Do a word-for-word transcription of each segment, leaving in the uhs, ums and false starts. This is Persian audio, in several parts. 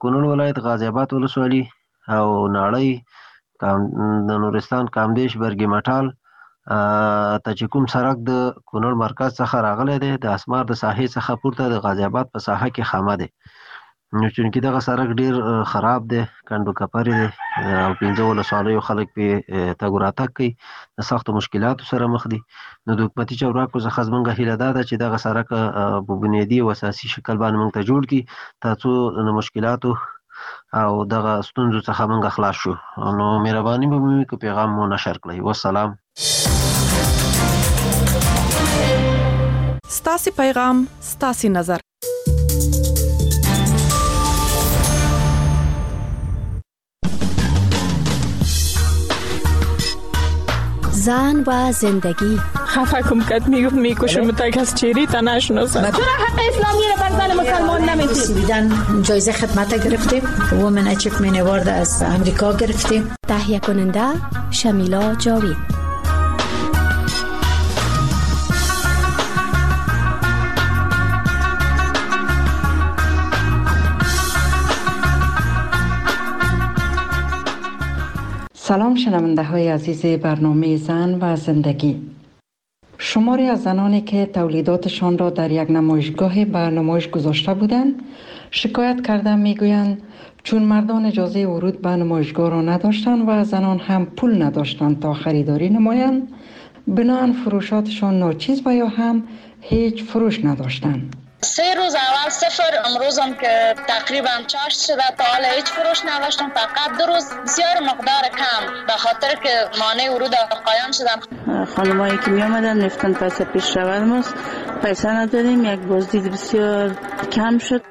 کونړ ولایت غازی آباد ولسوالي او ناړۍ د نورستان کامدیش برګي مټال ته چې کوم سړک د کونړ مرکز څخه راغلی دی د اسمار د ساحې څخه پورته د غازی آباد په ساحه کې خامه دی. نو چونکې دغه سړک ډیر خراب دی، کنډو کپرې دی او پنځه ولسوالیو خلک پې تګ راتګ کوي، د سختو مشکلاتو سره مخ دي. نو د حکومتي چارواکو څخه زموږ هیله دا ده چې دغه سړک په بنیادي او اساسي شکل باندې موږ ته جوړ کړي ترڅو د مشکلاتو او دغه ستونزو څخه موږ خلاص شو. نو مهرباني به وکړئ که پیغام مو نشر کړئ. والسلام. ستاسې پیغام ستاسې نظر. زن و زندگی. خفه کم کت میگفت میکشم تا کس چیری تا نشناسم. چرا حق اسلامی رو بر زن مسلمان نمیدید؟ سویدن جایزه خدمت گرفتیم، وومن اچیومنت اوارد از امریکا گرفتیم. تهیه کننده شمیلا جاوید. سلام شنونده های عزیز برنامه زن و زندگی. شماری از زنانی که تولیداتشان را در یک نمایشگاه به نمایش گذاشته بودند شکایت کرده میگویند چون مردان اجازه ورود به نمایشگاه را نداشتند و زنان هم پول نداشتند تا خریداری نمایند، بنابراین فروشاتشان ناچیز و یا هم هیچ فروش نداشتند. سه روز اول صفر، امروزم که تقریبا چاشت شده تا حالا هیچ فروش نداشتم، فقط دو روز بسیار مقدار کم به خاطر که مانع ورود آقایان شدم. خانمایی که می آمدن رفتن پیسه پیش رود ماست، پیسه نداریم، یک بازدید بسیار کم شد.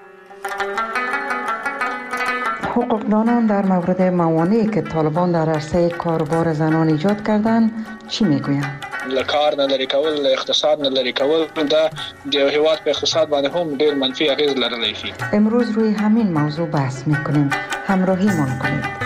حقوقدانان در مورد موانعی که طالبان در عرصه کاروبار زنان ایجاد کردند چی میگویند؟ لکار نه لري کول، اقتصاد نه لري کول، دا د هیواد په اقتصاد باندې هم ډیر منفي اغیز لرلی شي. امروز روی همین موضوع بحث میکنیم. همراهیمان کنید.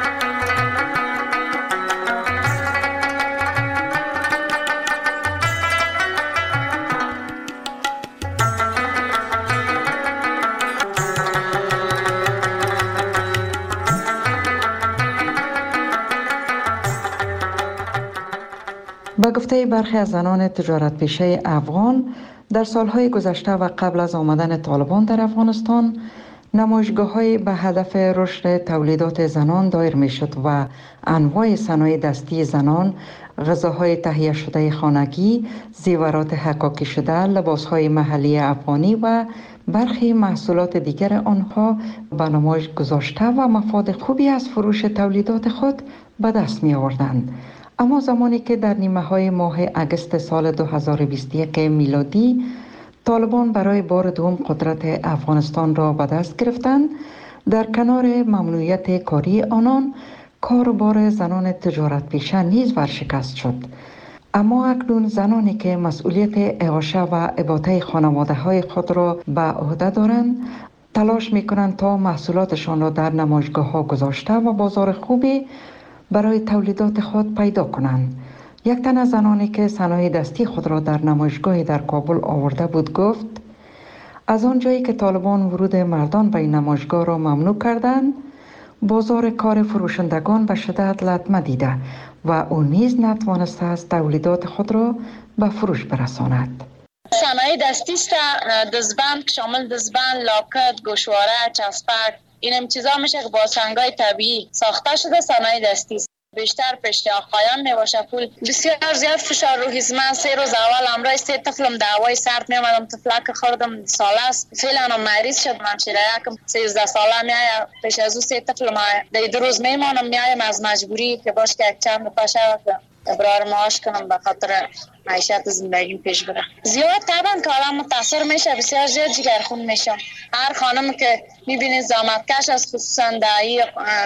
با گفته برخی از زنان تجارت پیشه افغان، در سالهای گذشته و قبل از آمدن طالبان در افغانستان نمایشگاه‌های به هدف رشد تولیدات زنان دایر می‌شد و انواع صنایع دستی زنان، غذاهای تهیه شده خانگی، زیورات حکاکی شده، لباسهای محلی افغانی و برخی محصولات دیگر آنها به نمایش گذاشته و مفاد خوبی از فروش تولیدات خود به دست می آوردند. اما زمانی که در نیمه های ماه اگست سال دو هزار و بیست و یک میلادی طالبان برای بار دوم قدرت افغانستان را به دست گرفتند، در کنار ممنوعیت کاری آنان کاروبار زنان تجارت پیشه نیز ورشکست شد. اما اکنون زنانی که مسئولیت اعاشه و اباطه خانواده های خود را به عهده دارند تلاش می کنند تا محصولاتشان را در نمایشگاه ها گذاشته و بازار خوبی برای تولیدات خود پیدا کنند. یک تن از زنانی که صنایع دستی خود را در نمایشگاهی در کابل آورده بود گفت از آنجایی که طالبان ورود مردان به این نمایشگاه را ممنوع کردند، بازار کار فروشندگان به شدت لطمه دیده و او نیز نتوانسته است تولیدات خود را به فروش برساند. صنایع دستی است، دزبند شامل دزبند، لاکت، گوشواره، چسبک، این هم چیزا میشه که با سنگای طبیعی ساخته شده صنایع دستی است. بیشتر پشت آقایان میباشه پول. بسیار زیاد فشار رو هیزمن. سه روز اول امروز سه طفلم دعوای سرد میامدم، طفلک خوردم ساله است، فعلا مریض شد، من شیرایکم سیزده ساله میایه، پیش از او سه طفلم در دو روز میمانم، میایم از مجبوری که باش که یک چند پاشه ابرار معاش کنم به خاطر معیشت زندگیم پیش بره. زیاد طبعا که آدم متاثر میشه، بسیار زیاد جگرخون میشه. هر خانم که میبینید زحمتکش از خصوصا دایی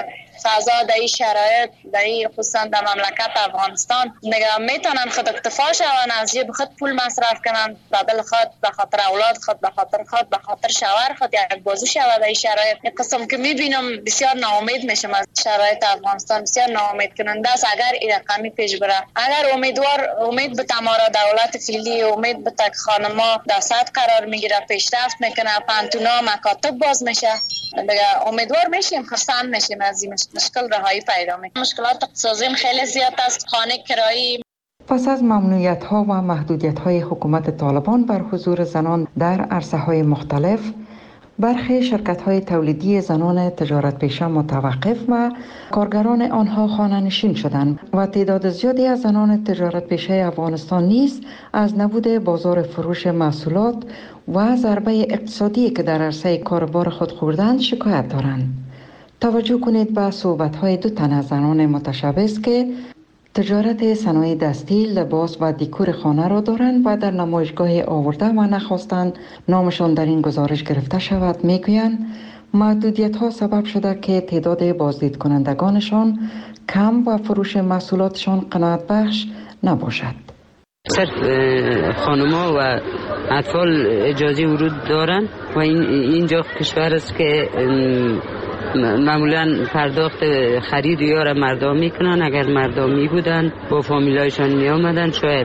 فضا دایی شرایط دایی خصوصا در مملکت افغانستان میگم میتونن خود اکتفا شون، از جیب خود پول مصرف کنن، بدل خود به خاطر اولاد خود، به خاطر خود، به خاطر شوهر خود یک بازو شود. دایی شرایط یک قسم که میبینم بسیار ناامید میشم از شرایط افغانستان، بسیار ناامید کننده است. اگر این رقمی پیش بره، اگر امیدوار امید به تمام ما را دولت فعلی امید به تک خانما در سطح قرار میگیره، پیشرفت میکنه، پانتونا مکاتب باز میشه، دیگه امیدوار میشیم، خرسند میشیم از این مشکل رهایی پیدا میکنیم. مشکلات اقتصادی خیلی زیاد است، خانه کرایی. پس از ممنوعیت ها و محدودیت های حکومت طالبان بر حضور زنان در عرصه های مختلف، برخی شرکت های تولیدی زنان تجارت پیشه متوقف و کارگران آنها خانه نشین شدند و تعداد زیادی از زنان تجارت پیشه افغانستان نیز از نبود بازار فروش محصولات و ضربه اقتصادی که در عرصه کاروبار خود خوردند شکایت دارند. توجه کنید به صحبت های دو تن از زنان متشبث که تجارت صنایع دستی، لباس و دیکور خانه را دارند و در نمایشگاه آورده و نخواستند نامشان در این گزارش گرفته شود. میگویند محدودیت ها سبب شده که تعداد بازدید کنندگانشان کم و فروش محصولاتشان قناعت بخش نباشد. صرف خانما و اطفال اجازه ورود دارند و این اینجا کشور است که معمولا پرداخت خرید یا را مردم میکنن. اگر مردمی بودن با فامیلایشان می آمدن شاید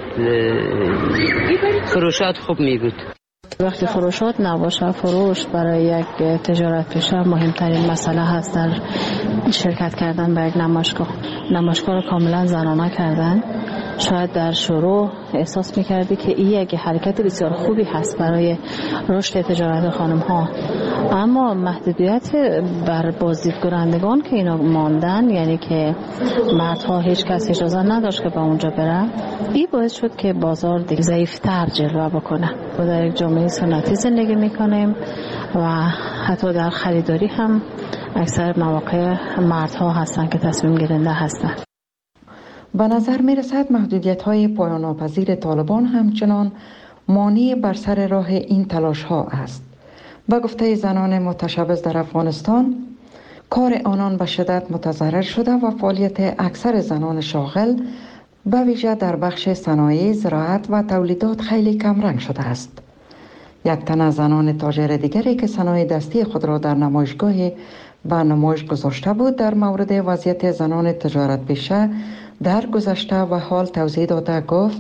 فروشات خوب می بود. وقتی فروشات نباشه، فروش برای یک تجارت پیشه مهمترین مسئله هست در شرکت کردن به یک نمایشگاه. نمایشگاه را کاملا زنانه کردن. شاید در شروع احساس میکردی که این یک حرکت بسیار خوبی هست برای رشد تجارت خانم ها، اما محدودیت بر بازدید کنندگان که اینا ماندن، یعنی که مردها هیچ کس اجازه نداشت که به اونجا بره، این باعث شد که بازار دیگه ضعیفتر جلوه بکنه. ما در یک جامعه سنتی زندگی میکنیم و حتی در خریداری هم اکثر مواقع مردها هستن که تصمیم گیرنده هستن. به نظر می رسد محدودیت های پایان ناپذیر طالبان همچنان مانع بر سر راه این تلاش ها است. به گفته زنان متشبث در افغانستان، کار آنان به شدت متضرر شده و فعالیت اکثر زنان شاغل به ویژه در بخش صنایع، زراعت و تولیدات خیلی کمرنگ شده است. یک تن از زنان تاجر دیگری که صنایع دستی خود را در نمایشگاه به نمایش گذاشته بود در مورد وضعیت زنان تجارت پیشه در گذشته و حال توضیح داده گفت: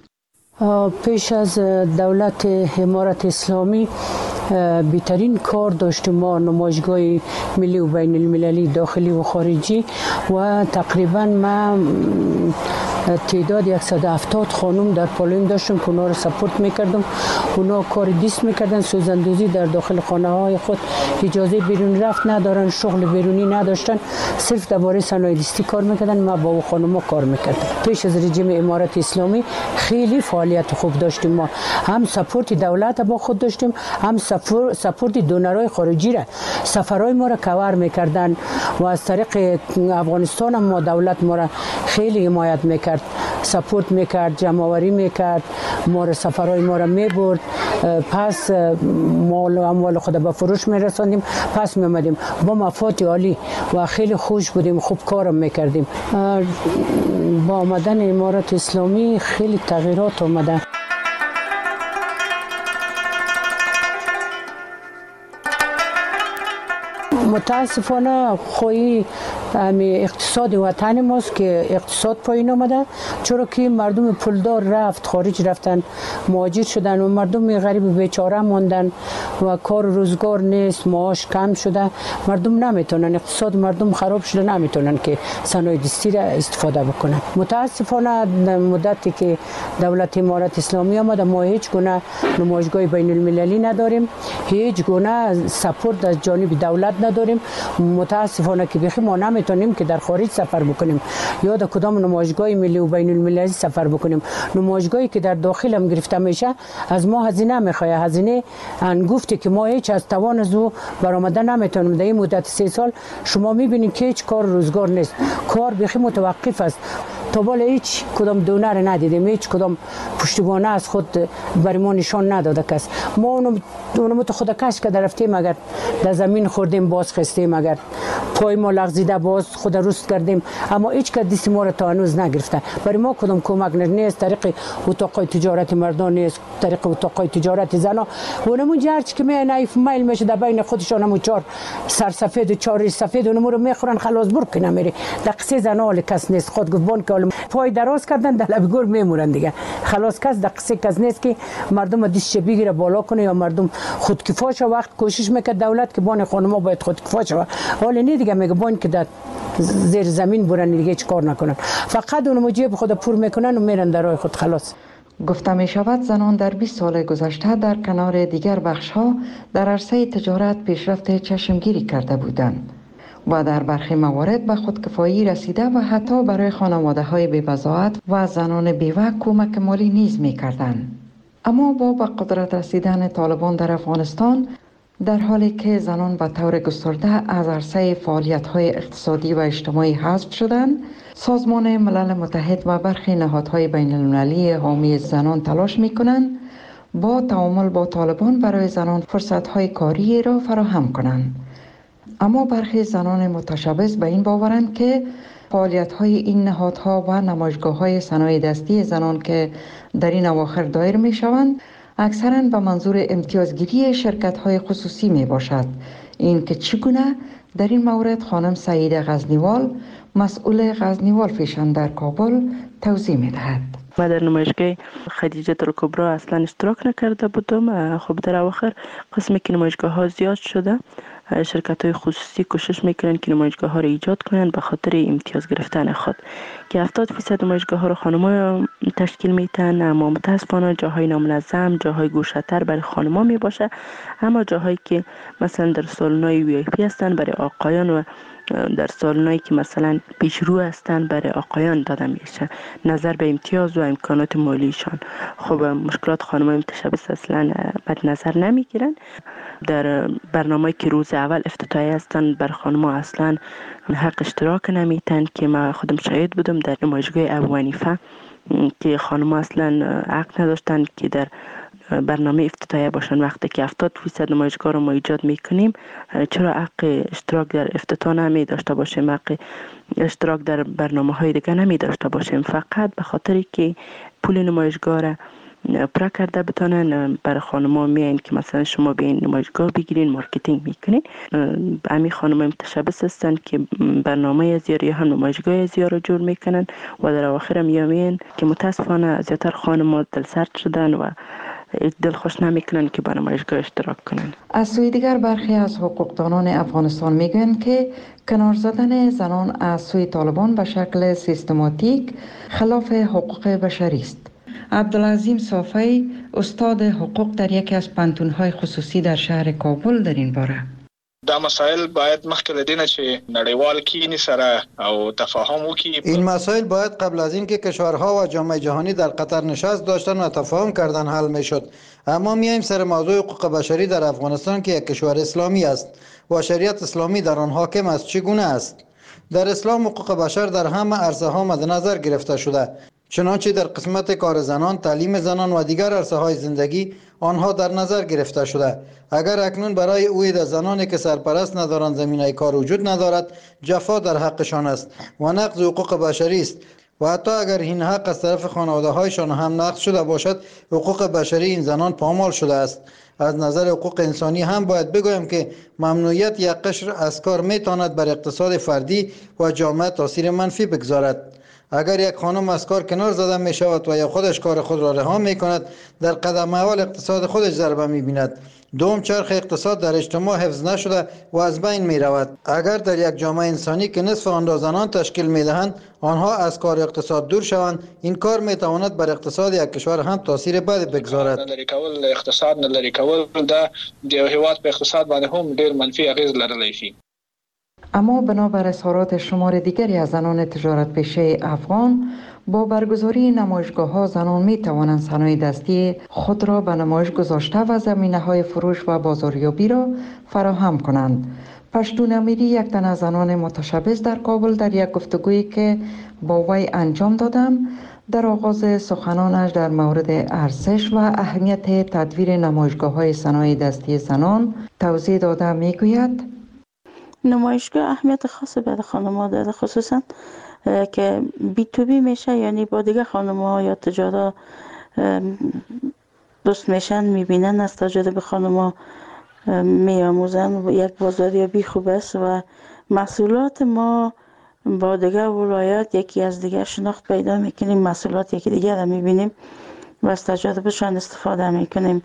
پیش از دولت امارت اسلامی بهترین کار داشتیم ما، نمایشگاه ملی و بین المللی داخلی و خارجی، و تقریبا ما تعداد صد و هفتاد خانم در پالویم داشتم که اونا رو سپورت میکردم. اونا کار دیست میکردن، سوزندوزی در داخل خانه های خود، اجازه بیرون رفت ندارن، شغل بیرونی نداشتن، صرف درباره صنایع دستی کار میکردن. ما با خانم کار میکردم. پیش از رژیم امارت اسلامی خیلی فعالیت خوب داشتیم ما، هم سپورت دولت با خود داشتیم، هم سپورت دونرهای خارجی را، سفرهای ما را کاور میکردن و از طریق افغانستان هم ما دولت ما را خیلی حمایت میکرد، سپورت میکرد، جمع‌آوری میکرد، ما را سفرهای ما را میبرد، پس مال و اموال خود به فروش میرساندیم، پس میامدیم با مفاد عالی و خیلی خوش بودیم، خوب کارم میکردیم. با آمدن امارت اسلامی خیلی تغییرات آمده. متاسفانه خوی اقتصاد وطن ماست که اقتصاد پایین آمده، چرا که مردم پولدار رفت خارج، رفتن مهاجر شدن و مردم غریب بیچاره ماندن و کار و روزگار نیست، معاش کم شده، مردم نمیتونن، اقتصاد مردم خراب شده، نمیتونن که صنایع دستی را استفاده بکنن. متاسفانه مدتی که دولت امارت اسلامی آمده ما هیچ گونه نمایشگاه بین المللی نداریم، هیچ گونه سپورت از جانب دولت نداریم. متاسفانه که بخی ما نمیتونیم که در خارج سفر بکنیم یا در کدام نمایشگاه ملی و بین المللی سفر بکنیم. نمایشگاهی که در داخل هم گرفته میشه از ما هزینه میخواد، هزینه انگفتی که ما هیچ از توان از او برآمده نمیتونیم. در این مدت سه سال شما میبینید که هیچ کار روزگار نیست، کار بخی متوقف است. تا بالا هیچ کدام دونر ندیدیم، هیچ کدام پشتیبانه از خود برای ما نشان نداده کس. ما اونو اونو تو خود کش که رفتیم، اگر در زمین خوردیم باز خستیم، اگر پای ما لغزیده باز خود روست کردیم، اما هیچ کس دست ما را تا هنوز نگرفته. برای ما کدام کمک نیست، طریق اتاقای تجارت مردان نیست، طریق اتاقای تجارت زنا. اونمون جرچ که می نایف مایل میشه در بین خودشان، همون چهار سرسفید و چهار سفید اونمون رو میخورن، خلاص برک نمیری. در قصه زنا کس نیست. خود گفت که پای دراز کردن در لب گور میمونن دیگه، خلاص کس در قصه کس نیست که مردم دستش بگیره بالا کنه یا مردم خودکفا شه. وقت کوشش میکرد دولت که بان خانما باید خودکفا شه، حالا نه دیگه میگه بان که در زیر زمین برن دیگه هیچ کار نکنن، فقط اونم جیب خود پر میکنن و میرن در راه خود. خلاص گفته می شود زنان در بیست سال گذشته در کنار دیگر بخش ها در عرصه تجارت پیشرفت چشمگیری کرده بودند و در برخی موارد به خودکفایی رسیده و حتی برای خانواده های بی‌بضاعت و زنان بیوه کمک مالی نیز می کردند. اما با به قدرت رسیدن طالبان در افغانستان، در حالی که زنان به طور گسترده از عرصه فعالیت های اقتصادی و اجتماعی حذف شدند، سازمان ملل متحد و برخی نهادهای بین المللی حامی زنان تلاش می کنند با تعامل با طالبان برای زنان فرصت های کاری را فراهم کنند. اما برخی زنان متشبث به این باورند که فعالیت های این نهادها و نمایشگاه های صنایع دستی زنان که در این اواخر دایر می شوند اکثراً به منظور امتیازگیری شرکت های خصوصی می باشد. این که چگونه در این مورد خانم سعیده غزنیوال، مسئول غزنیوال فیشن در کابل، توضیح می دهد. ما در نمایشگاه خدیجه الکبری اصلا اشتراک نکرده بودم. خب در اواخر قسمی که نمایشگاه ها زیاد شده، شرکت های خصوصی کوشش میکنن که نمایشگاه ها رو ایجاد کنن به خاطر امتیاز گرفتن خود، که هفتاد درصد نمایشگاه ها رو خانم‌ها تشکیل میتن. اما متاسفانه جاهای نامنظم، جاهای گوشه‌تر برای خانم‌ها میباشه، اما جاهایی که مثلا در سالن‌های وی آی پی هستن برای آقایان و در سالنایی که مثلا پیشرو هستن برای آقایان داده میشه، نظر به امتیاز و امکانات مالیشان. خب مشکلات خانم‌های متشبث اصلا بد نظر نمیگیرن. در برنامه‌ای که روز اول افتتاحیه هستن بر خانم‌ها اصلا حق اشتراک نمیتن، که ما خودم شاهد بودم در نمایشگاه ابو حنیفه که خانم‌ها اصلا حق نداشتن که در برنامه افتتاحیه باشن. وقتی که هفتاد درصد نمایشگاه رو ما ایجاد میکنیم، چرا حق اشتراک در افتتاح نمی داشته باشیم، حق اشتراک در برنامه های دیگه نمی داشته باشیم؟ فقط به خاطری که پول نمایشگاه را پرا کرده بتونن برای خانم‌ها میاین که مثلا شما به این نمایشگاه بگیرین، مارکتینگ میکنین. همین خانم‌های متشبث هستن که برنامه زیار یا هم نمایشگاه زیار رو جور میکنن و در اواخر میامین که متاسفانه زیادتر خانم‌ها دلسرد شدن و دل خوش نمیکنن که با نمایشگاه اشتراک کنن. از سوی دیگر برخی از حقوقدانان افغانستان میگویند که کنار زدن زنان از سوی طالبان به شکل سیستماتیک خلاف حقوق بشری است. عبدالعظیم صافی، استاد حقوق در یکی از پانتون‌های خصوصی در شهر کابل، در این باره: دا مسائل باید مخکې له دې نه چې نړیوال کینی سره او تفاهم وکړي. این مسائل باید قبل از اینکه کشورها و جامعه جهانی در قطر نشست داشتن و تفاهم کردن حل میشد. اما میایم سر موضوع حقوق بشری در افغانستان که یک کشور اسلامی است و شریعت اسلامی در آن حاکم است. چگونه است؟ در اسلام حقوق بشر در همه عرصه ها مد نظر گرفته شده، چنانچه در قسمت کار زنان، تعلیم زنان و دیگر عرصه های زندگی آنها در نظر گرفته شده. اگر اکنون برای اوید زنانی که سرپرست ندارند زمینه کار وجود ندارد، جفا در حقشان است و نقض حقوق بشری است. و حتی اگر این حق از طرف خانواده هایشان هم نقض شده باشد، حقوق بشری این زنان پامال شده است. از نظر حقوق انسانی هم باید بگویم که ممنوعیت یک قشر از کار میتواند بر اقتصاد فردی و جامعه تاثیر منفی بگذارد. اگر یک خانم از کار کنار زده می شود و یا خودش کار خود را رها می کند، در قدم اول اقتصاد خودش ضربه می بیند. دوم، چرخ اقتصاد در اجتماع حفظ نشده و از بین می رود. اگر در یک جامعه انسانی که نصف آن را زنان تشکیل می دهند آنها از کار اقتصاد دور شوند، این کار می تواند بر اقتصاد یک کشور هم تاثیر بد بگذارد. لری کول اقتصاد نه لری کول دا د هیواد په اقتصاد باندې هم ډیر منفي اغیز لرلی شي. اما بنابر اظهارات شمار دیگری از زنان تجارت پیشه افغان، با برگزاری نمایشگاه ها زنان می توانند صنایع دستی خود را به نمایش گذاشته و زمینه های فروش و بازاریابی را فراهم کنند. پشتون امیری، یک تن از زنان متشبث در کابل، در یک گفتگویی که با وی انجام دادم در آغاز سخنانش در مورد ارزش و اهمیت تدویر نمایشگاه های صنایع دستی زنان توضیح داده می گوید: نمایشگاه اهمیت خاصی برای خانم‌ها داره، خصوصا که بی تو بی میشه، یعنی با دیگه خانم‌ها یا تجارت دوست میشن، میبینن، از تجربه خانم‌ها میاموزن. یک بازاریابی خوب است و محصولات ما با دیگه ولایات یکی از دیگه شناخت پیدا میکنیم، محصولات یکی دیگه را میبینیم و از تجربهشان استفاده میکنیم.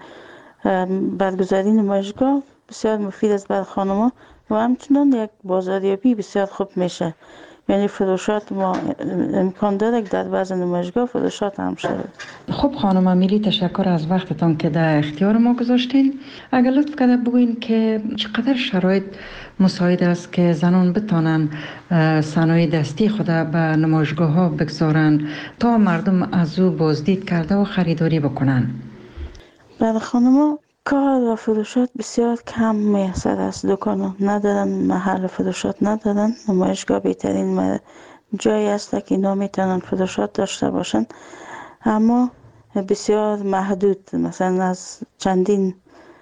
برگزاری نمایشگاه بسیار مفید است برای خانم‌ها و همچنان یک بازاریابی بسیار خوب میشه. یعنی فروشات ما امکان داره که در بعض نمایشگاه فروشات هم شده. خب خانم امیلی، تشکر از وقتتان که در اختیار ما گذاشتین. اگر لطف کرده بگوین که چقدر شرایط مساعد است که زنان بتانن صنایع دستی خود به نمایشگاه ها بگذارن تا مردم از او بازدید کرده و خریداری بکنن؟ برای خانم‌ها کار و فروشات بسیار کم میسر است. دکان ندارن، محل فروشات ندارن. نمایشگاه بهترین جایی است که اینا میتونن فروشات داشته باشن، اما بسیار محدود. مثلا از چندین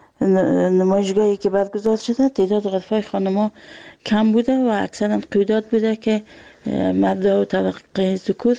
نمایشگاهی که برگزار شده تعداد غرفه خانم‌ها کم بوده و اکثرا قیودات بوده که مردا و طبقه ذکور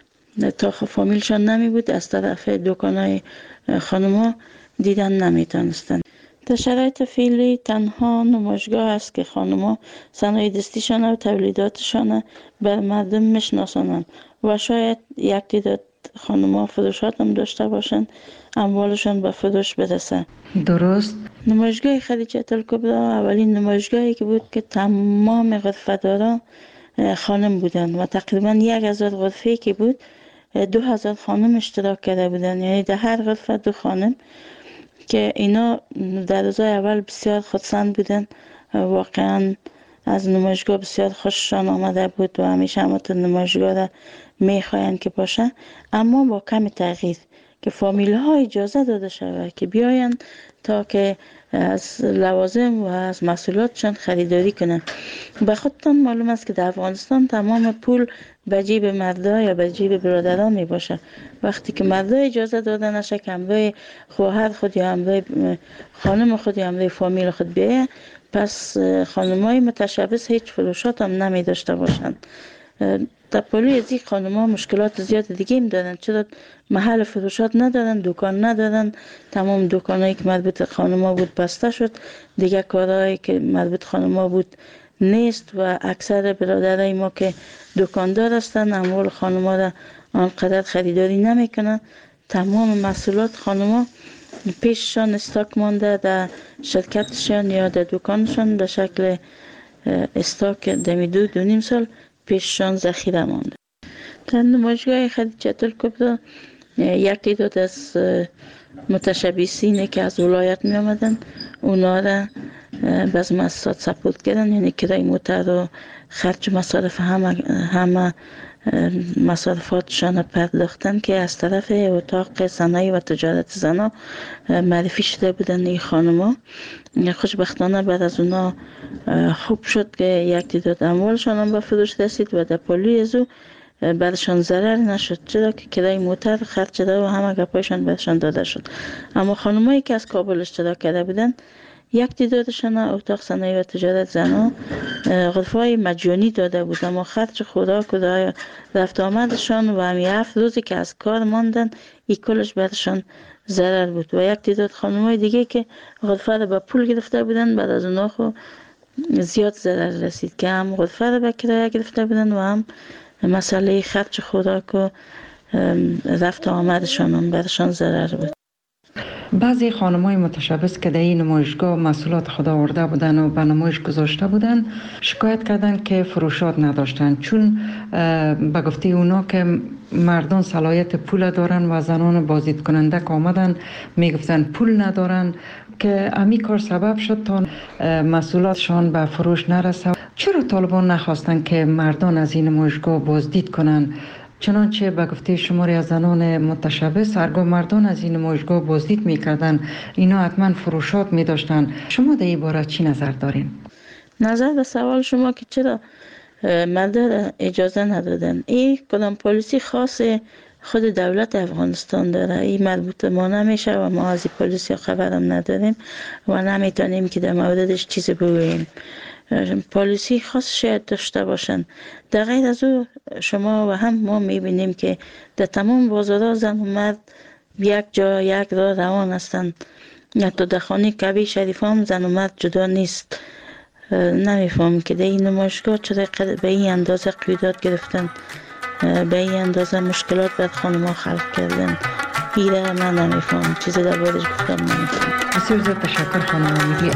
تا فامیلشان نمی بود از طرف دکان‌های خانم‌ها دیدن نمیتونستن. در شرایط فعلی تنها نمایشگاه است که خانم‌ها صنایع دستیشان و تولیداتشان بر مردم میشناسانند و شاید یک تعداد خانم‌ها فروشات هم داشته باشند، اموالشان به فروش برسه. درست. نمایشگاه خدیجه الکبری اولین نمایشگاهی که بود که تمام غرفه‌داران خانم بودند و تقریبا یک هزار غرفه که بود دو هزار خانم اشتراک کرده بودند، یعنی در هر غرفه دو خانم، که اینا در روزهای اول بسیار خودسند بودن. واقعا از نمایشگاه بسیار خوششان آمده بود و همیشه همه نمایشگاه را میخواین که باشه، اما با کم تغییر که فامیل ها اجازه داده شود که بیاین تا که از لوازم و از محصولاتشان خریداری کنن. به خودتان معلوم است که در افغانستان تمام پول به جیب مردا یا به جیب برادران می باشه. وقتی که مردا اجازه داده نشه که همراه خواهر خود یا همراه خانم خود یا همراه فامیل خود بیایه، پس خانمای متشبث هیچ فروشات هم نمی داشته باشند. در پلوی از این خانم‌ها مشکلات زیاد دیگه هم دارن، چرا محل فروشات ندارن، دکان ندارن. تمام دکانایی که مربوط خانم‌ها بود بسته شد، دیگه کارهایی که مربوط خانم‌ها بود نیست و اکثر برادرای ما که دکاندار هستن اموال خانم‌ها را آنقدر خریداری نمیکنن. تمام محصولات خانم‌ها پیششان استاک مانده در شرکتشان یا در دکانشان به شکل استاک دمی دو دو نیم سال پیششان ذخیره مانده. در نمایشگاه خدیجه الکبری یک تعداد از متشبثینی که از ولایت می آمدن اونا را باز مؤسسات سپورت کردن، یعنی کرای موتر و خرج مصارف همه همه مصارفاتشان پرداختن که از طرف اتاق صنایع و تجارت زنا معرفی شده بودن این خانم‌ها. خوشبختانه بعد از اونا خوب شد که یک تعداد اموالشان هم به فروش رسید و در پلوی از او برشان ضرر نشد، چرا که کرای موتر خرج شده و همه گپایشان برشان داده شد. اما خانمایی که از کابل اشتراک کرده بودن یک تعدادشان اتاق صنایع و تجارت زنا غرفه‌های مجانی داده بود، اما خرج خوراک و رفت آمدشان و همی هفت روزی که از کار ماندن این کلش برشان ضرر بود. و یک تعداد خانم‌های دیگه که غرفه را به پول گرفته بودن بعد از اونها خو زیاد ضرر رسید که هم غرفه را به کرایه گرفته بودن و هم مسئله خرج خوراک و رفت آمدشان هم برشان ضرر بود. بعضی خانم‌های متشبث که در این نمایشگاه محصولات خود آورده بودن و به نمایش گذاشته بودن شکایت کردن که فروشات نداشتن، چون به گفته اونا که مردان صلاحیت پول دارن و زنان بازدید کننده که آمدن میگفتن پول ندارن، که امی کار سبب شد تا محصولاتشان به فروش نرسه. چرا طالبان نخواستن که مردان از این نمایشگاه بازدید کنن؟ چنانچه به گفته شماری از زنان متشبث هرگاه مردان از این نمایشگاه بازدید میکردن اینا حتما فروشات میداشتن. شما در این باره چی نظر دارین؟ نظر به سوال شما که چرا مردان اجازه ندادن، این کدام پالیسی خاص خود دولت افغانستان داره، این مربوط ما نمیشه و ما از این پالیسی خبرم نداریم و نمیتونیم که در موردش چیزی بگوییم. پالیسی خاص شاید داشته باشن. در غیر از او شما و هم ما میبینیم که در تمام بازارها زن و مرد یک جا یک راه روان هستند. حتی در خانه کعبه شریف هم زن و مرد جدا نیست. نمیفهم که در این نمایشگاه چرا به این اندازه قیودات گرفتن، به این اندازه مشکلات بر خانم‌ها خلق کردن. ایره من نمیفهم چیزی در باردش گفتم نمیفهم. بسیار زیاد تشکر خانم امیدی.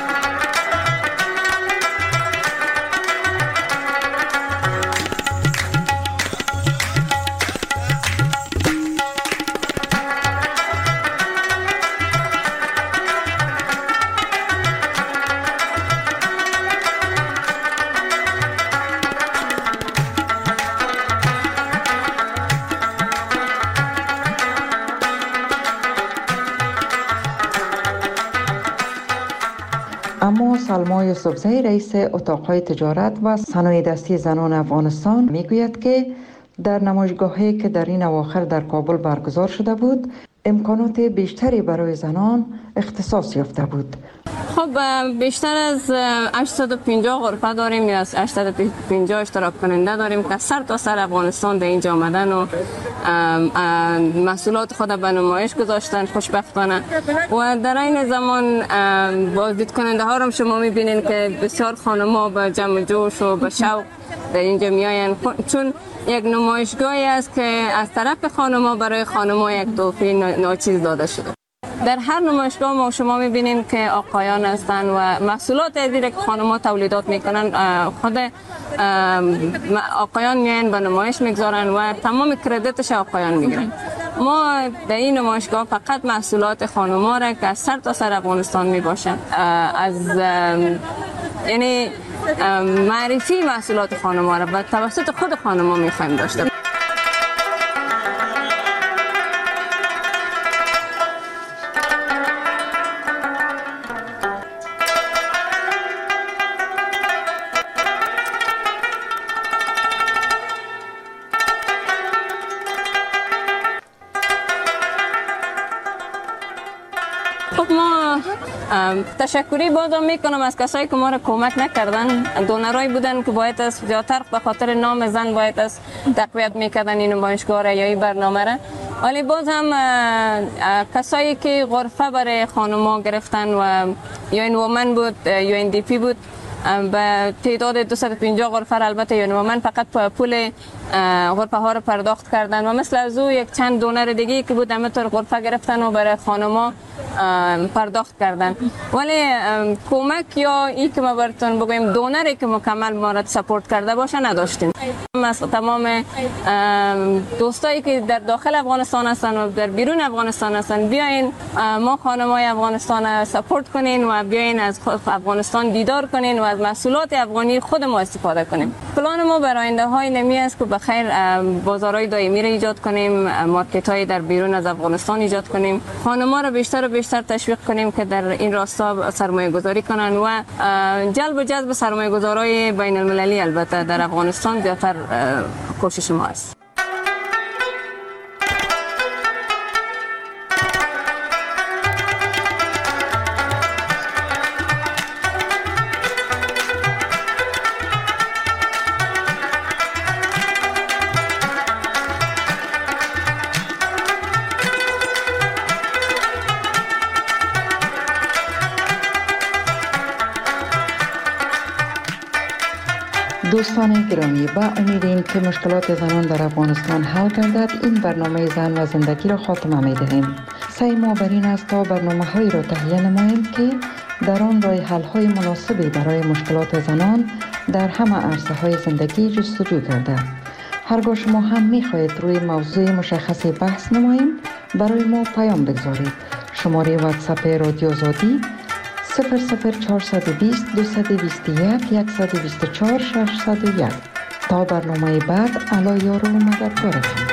اما سلما یوسفزئی رئیس اتاقهای تجارت و صنایع دستی زنان افغانستان میگوید که در نمایشگاهی که در این اواخر در کابل برگزار شده بود امکانات بیشتری برای زنان اختصاص یافته بود. خب بیشتر از هشتصد و پنجاه غرفه داریم یا از هشتصد و پنجاه اشتراک کننده داریم که سر تا سر افغانستان در اینجا آمدن و محصولات خود به نمایش گذاشتن خوشبختانه. و در این زمان بازدید کننده ها رو شما میبینین که بسیار خانم‌ها با جمع جوش و با شوق در اینجا میاین، چون یک نمایشگاهی است که از طرف خانم‌ها برای خانم‌ها یک تحفه ناچیز داده شده. در هر نمایشگاه ما شما میبینین که آقایان هستن و محصولات ازی که خانم‌ها تولیدات میکنن خود آقایان میان به نمایش میگذارن و تمام کردیتش آقایان میگیرن. ما در این نمایشگاه فقط محصولات خانم‌ها را که از سر تا سر افغانستان میباشن از یعنی معرفی محصولات خانم‌ها را و توسط خود خانم‌ها میخوایم داشته. خب ما تشکری بازم میکنم از کسایی که ما را کمک نکردن. دونرایی بودن که باید از زیادتر به خاطر نام زن باید از تقویت میکردن این نمایشگاه را یا این برنامه را، ولی باز هم کسایی که غرفه برای خانم‌ها گرفتن و یا این وومن بود یا این دی پی بود به تعداد دویست و پنجاه غرفه را البته یا وومن فقط پول غرفه ها را پرداخت کردن و مثل از او یک چند دونر دیگه که بود همینطور غرفه گرفتن و برای خانم‌ها پرداخت کردن. ولی کمک یا ای که ما براتون بگویم دونری که مکمل ما را سپورت کرده باشه نداشتیم. از تمام دوستایی که در داخل افغانستان هستن و در بیرون افغانستان هستن بیاین ما خانم‌های افغانستان را سپورت کنین و بیاین از افغانستان دیدار کنین و از محصولات افغانی خود ما استفاده کنیم. پلان ما برای آینده های نمی است که بخیر بازارهای دائمی را ایجاد کنیم، مارکت های در بیرون از افغانستان ایجاد کنیم، خانم‌ها را بیشتر و بیشتر تشویق کنیم که در این راستا سرمایه گذاری کنن و جلب و جذب سرمایه گذارای بین المللی البته در افغانستان زیادتر کوشش ما است. دوستان گرامی، با امید این که مشکلات زنان در افغانستان حل گردد این برنامه زن و زندگی را خاتمه می دهیم. سعی ما بر این است تا برنامه هایی را تهیه نماییم که در آن راه حل های مناسبی برای مشکلات زنان در همه عرصه های زندگی جستجو گردد. هرگاه شما هم می خواهید روی موضوع مشخصی بحث نماییم برای ما پیام بگذارید. شماره واتساپ رادیو آزادی صفر صفر چهارصد و بیست دویست و بیست و یک صد و بیست و چهار ششصد و یک. تا برنامه بعد، الله یار و مددگارتان.